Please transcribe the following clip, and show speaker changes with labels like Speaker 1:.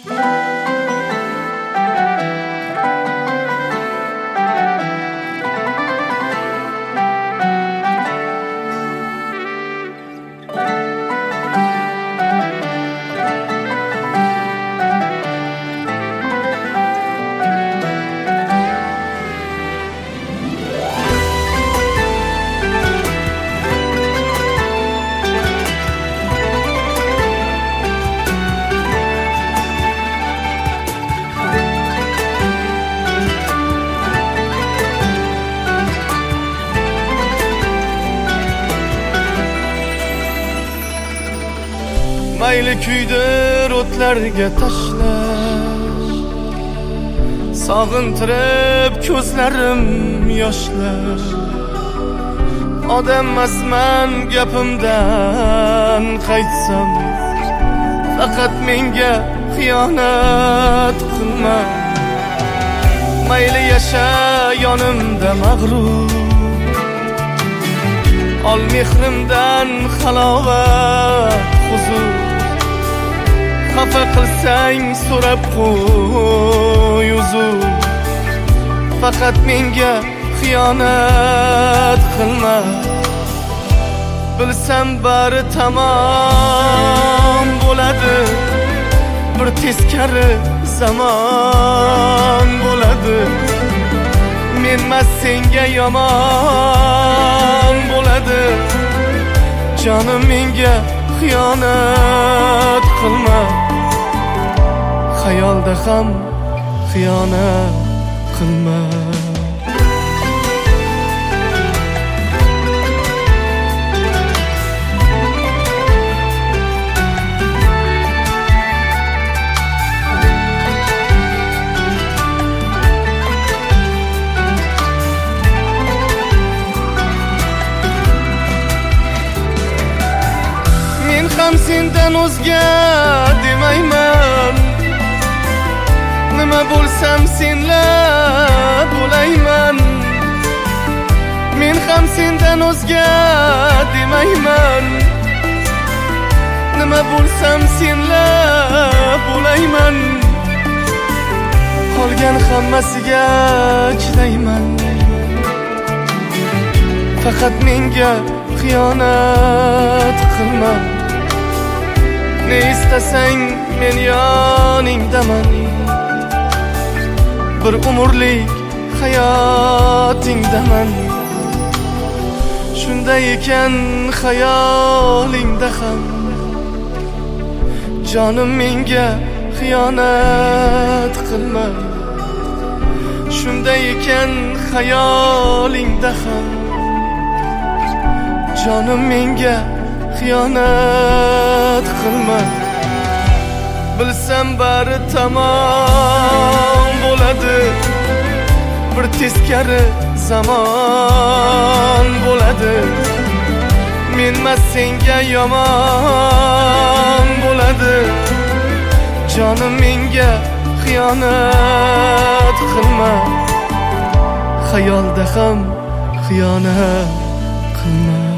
Speaker 1: Mayli kuydir o'tlarga tashlash, sog'intirib ko'zlarim yoshlar. Odammasman gapimdan qaytsam, faqat menga xiyonat qilma. Mayli yasha yonimda mag'rur, ol mehrimdan halovat huzur. Xafa qilsang so'rab qo'y uzr, faqat menga xiyonat qilma. Bilsam bari tamom bo'ladi, bir teskari zamon bo'ladi. Menmas senga yomon bo'ladi. Jonim menga xiyonat qilma. Xayolda ham xiyonat qilma. Men ham sendan o'zga demayman, nima bo'lsam senla bo'layman. Men ham sendan o'zga demayman, nima bo'lsam senla bo'layman. Qolgan hammasiga chidayman, faqat menga xiyonat qilma. Ne istasang men yoningdaman, bir umrlik hayotingdaman. Shunday ekan xayolingda ham jonim menga xiyonat qilma. Shunday ekan xayolingda ham jonim menga xiyonat qilma. Bilsam bari tamom bo'ladi, bir teskari zamon bo'ladi. Menmas senga yomon bo'ladi. Jonim menga xiyonat qilma. Xayolda ham xiyonat qilma.